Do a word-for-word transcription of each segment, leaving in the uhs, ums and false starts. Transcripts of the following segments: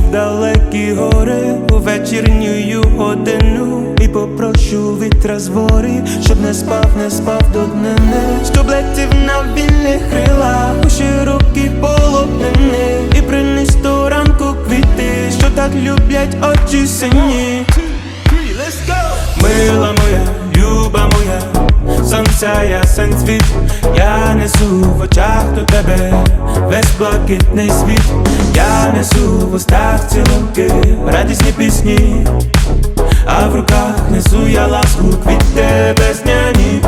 в далекі гори у вечірню годину і попрошу вітра з гори, щоб не спав, не спав до днини, щоб летів на вільних крилах у широкі полотнини і приніс до ранку квіти, що так люблять очі сині. Мила моя, люба моя, сонця ясен світ, я несу в очах до тебе весь блакитний світ. Я несу в устах цілунки, радісні пісні, а в руках несу я ласку, квіти весняні.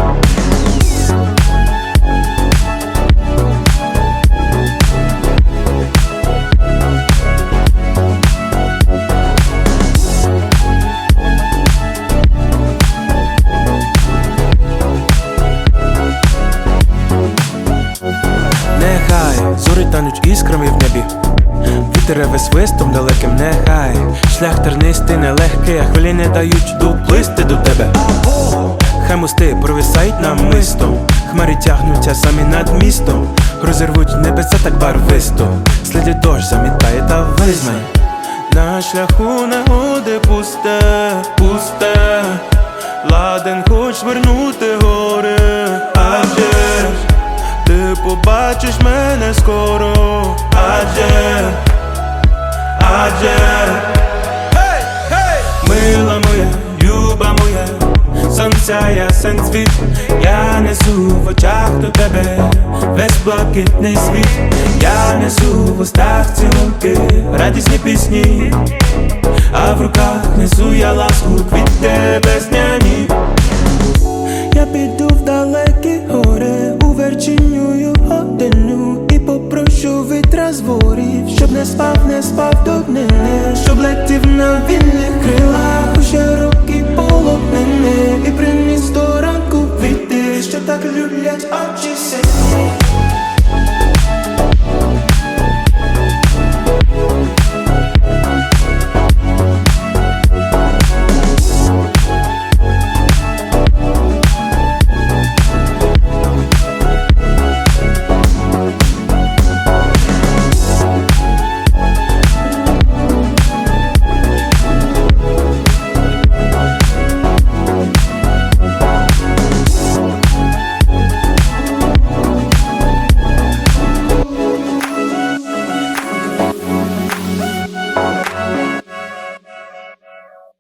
Нехай зорі тануть іскрами в небі, вітер реве свистом далеким, нехай шлях тернистий, нелегкий, а хвилі не дають доплисти до тебе. Хай мости провисають намистом, хмарі тягнуться самі над містом, розірвуть небеса так барвисто, слідить дощ, замітає та визнає. На шляху негоди пусте, пусте, ладен хоч вернути гори, адже ти побачиш мене скоро, адже, адже hey, hey! Мила моя, люба моя, сонця ясен світ, я несу в очах до тебе весь блакитний світ. Я несу в устах цілунки, радісні пісні, а в руках несу я ласку, квіти весняні. Я піду в далекі гори у вечірню годину і попрошу вітра з ворів, щоб не спав, не спав до днини, щоб летів на вільних крилах у широкі полотнини і приніс до ранку квіти, що так люблять очі сині.